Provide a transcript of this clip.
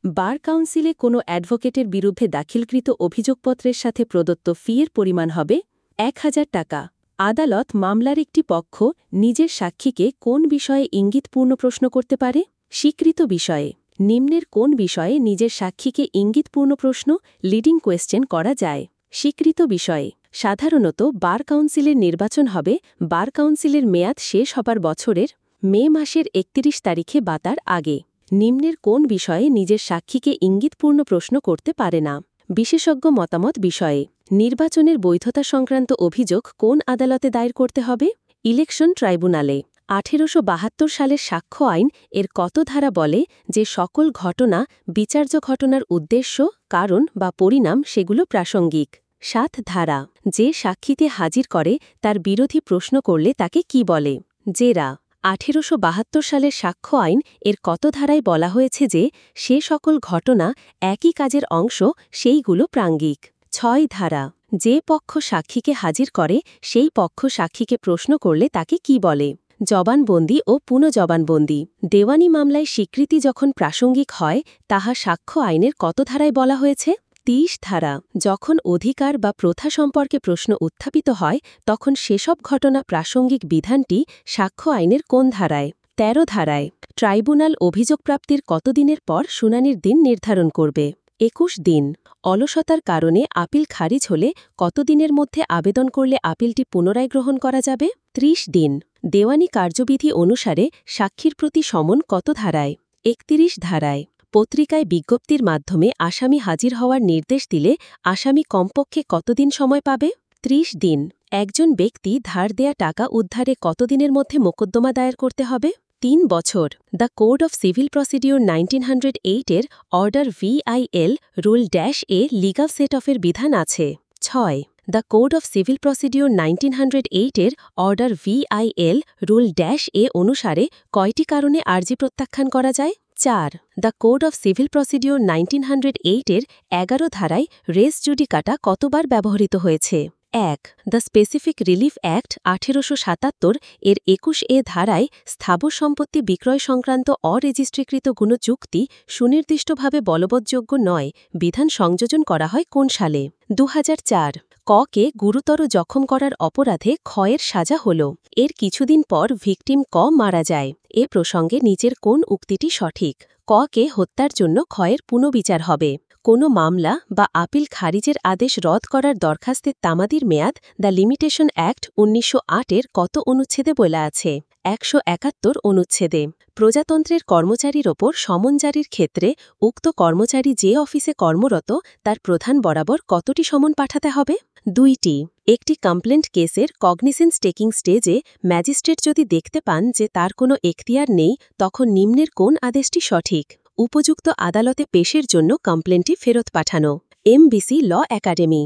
বার কাউন্সিলে কোনো অ্যাডভোকেটের বিরুদ্ধে দাখিলকৃত অভিযোগপত্রের সাথে প্রদত্ত ফিয়ের পরিমাণ হবে ১,০০০ টাকা। আদালত মামলার একটি পক্ষ নিজের সাক্ষীকে কোন বিষয়ে ইঙ্গিতপূর্ণ প্রশ্ন করতে পারে? স্বীকৃত বিষয়ে। নিম্নের কোন বিষয়ে নিজের সাক্ষীকে ইঙ্গিতপূর্ণ প্রশ্ন লিডিং কোয়েশ্চেন করা যায়? স্বীকৃত বিষয়ে। সাধারণত বার কাউন্সিলের নির্বাচন হবে বার কাউন্সিলের মেয়াদ শেষ হবার বছরের মে মাসের ৩১ তারিখে বা তার আগে। নিম্নের কোন বিষয়ে নিজের সাক্ষীকে ইঙ্গিতপূর্ণ প্রশ্ন করতে পারে না? বিশেষজ্ঞ মতামত বিষয়ে। নির্বাচনের বৈধতা সংক্রান্ত অভিযোগ কোন আদালতে দায়ের করতে হবে? ইলেকশন ট্রাইব্যুনালে। ১৮৭২ সালের সাক্ষ্য আইন এর কত ধারা বলে যে সকল ঘটনা বিচার্য ঘটনার উদ্দেশ্য, কারণ বা পরিণাম সেগুলো প্রাসঙ্গিক? ৭ ধারা। যে সাক্ষীতে হাজির করে তার বিরোধী প্রশ্ন করলে তাকে কি বলে? জেরা। ১৮৭২ সালের সাক্ষ্য আইন এর কত ধারায় বলা হয়েছে যে সে সকল ঘটনা একই কাজের অংশ সেইগুলো প্রাঙ্গিক? ৬ ধারা। যে পক্ষ সাক্ষীকে হাজির করে সেই পক্ষ সাক্ষীকে প্রশ্ন করলে তাকে কি বলে? জবানবন্দি ও পুনঃজবানবন্দি। দেওয়ানি মামলায় স্বীকৃতি যখন প্রাসঙ্গিক হয় তাহা সাক্ষ্য আইনের কত ধারায় বলা হয়েছে? ৩০ ধারা। যখন অধিকার বা প্রথা সম্পর্কে প্রশ্ন উত্থাপিত হয় তখন সেসব ঘটনা প্রাসঙ্গিক বিধানটি সাক্ষ্য আইনের কোন ধারায়? ১৩ ধারায়। ট্রাইব্যুনাল অভিযোগ প্রাপ্তির কতদিনের পর শুনানির দিন নির্ধারণ করবে? ২১ দিন। অলসতার কারণে আপিল খারিজ হলে কতদিনের মধ্যে আবেদন করলে আপিলটি পুনরায় গ্রহণ করা যাবে? ৩০ দিন। দেওয়ানি কার্যবিধি অনুসারে সাক্ষীর প্রতি সমন কত ধারায়? ৩১ ধারায়। পত্রিকায় বিজ্ঞপ্তির মাধ্যমে আসামি হাজির হওয়ার নির্দেশ দিলে আসামি কমপক্ষে কতদিন সময় পাবে? ৩০ দিন। একজন ব্যক্তি ধার দেয়া টাকা উদ্ধারে কতদিনের মধ্যে মোকদ্দমা দায়ের করতে হবে? ৩ বছর। The code of civil procedure ১৯০৮ এর order VIL rule -A legal set অফের বিধান আছে। ৬। The code of civil procedure ১৯০৮ এর অর্ডার VIL রুল -A অনুসারে কয়টি কারণে আর্জি প্রত্যাখ্যান করা যায়? ৪। The code of civil procedure ১৯০৮ এর ১১ ধারায় রেস জুডিকাটা কতবার ব্যবহৃত হয়েছে? ১। দ্য স্পেসিফিক রিলিফ অ্যাক্ট ১৮৭৭ এর ২১A ধারায় স্থাবর সম্পত্তি বিক্রয় সংক্রান্ত অরেজিস্ট্রিকৃত কোনো চুক্তি সুনির্দিষ্টভাবে বলবৎযোগ্য নয় বিধান সংযোজন করা হয় কোন সালে? ২০০৪। কে গুরুতর জখম করার অপরাধে ক্ষয়ের সাজা হল। এর কিছুদিন পর ভিকটিম মারা যায়। এ প্রসঙ্গে নিচের কোন উক্তিটি সঠিক? কে হত্যার জন্য ক্ষয়ের পুনঃবিচার হবে। কোনো মামলা বা আপিল খারিজের আদেশ রদ করার দরখাস্তের তামাদির মেয়াদ দ্য লিমিটেশন অ্যাক্ট ১৯০৮ এর কত অনুচ্ছেদে বলা আছে? ১৭১ অনুচ্ছেদে। প্রজাতন্ত্রের কর্মচারীর ওপর সমন জারির ক্ষেত্রে উক্ত কর্মচারী যে অফিসে কর্মরত তার প্রধান বরাবর কতটি সমন পাঠাতে হবে? ২টি। একটি কমপ্লেন্ট কেসের কগনিসেন্স টেকিং স্টেজে ম্যাজিস্ট্রেট যদি দেখতে পান যে তার কোনো এখতিয়ার নেই তখন নিম্নের কোন আদেশটি সঠিক? উপযুক্ত আদালতে পেশের জন্য কমপ্লেন্টটি ফেরত পাঠানো। MBC law academy.